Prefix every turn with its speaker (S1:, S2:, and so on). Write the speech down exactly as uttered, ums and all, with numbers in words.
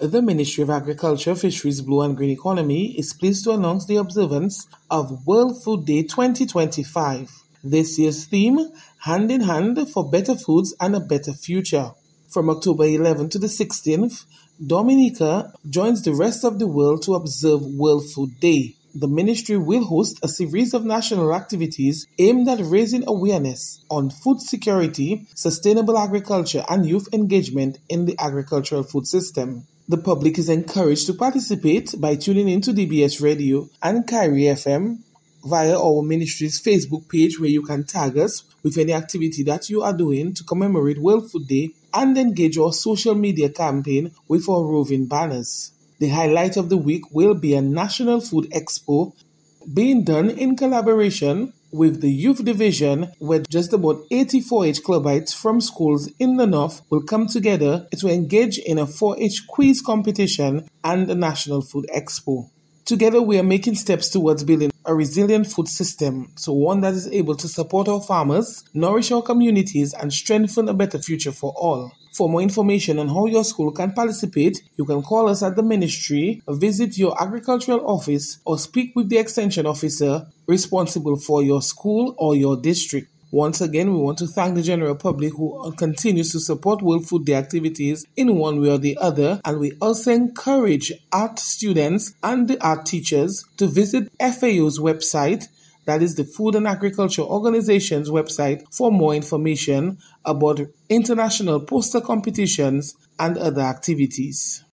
S1: The Ministry of Agriculture, Fisheries, Blue and Green Economy is pleased to announce the observance of World Food Day twenty twenty-five. This year's theme, Hand in Hand for Better Foods and a Better Future. From October eleventh to the sixteenth, Dominica joins the rest of the world to observe World Food Day. The ministry will host a series of national activities aimed at raising awareness on food security, sustainable agriculture, and youth engagement in the agricultural food system. The public is encouraged to participate by tuning into D B S Radio and Kyrie F M via our ministry's Facebook page, where you can tag us with any activity that you are doing to commemorate World Food Day and engage our social media campaign with our roving banners. The highlight of the week will be a National Food Expo being done in collaboration with the Youth Division, where just about eighty four H clubites from schools in the north will come together to engage in a four H quiz competition and a National Food Expo. Together, we are making steps towards building a resilient food system, so one that is able to support our farmers, nourish our communities, and strengthen a better future for all. For more information on how your school can participate, you can call us at the ministry, visit your agricultural office, or speak with the extension officer responsible for your school or your district. Once again, we want to thank the general public who continues to support World Food Day activities in one way or the other, and we also encourage art students and the art teachers to visit F A O's website, that is the Food and Agriculture Organization's website, for more information about international poster competitions and other activities.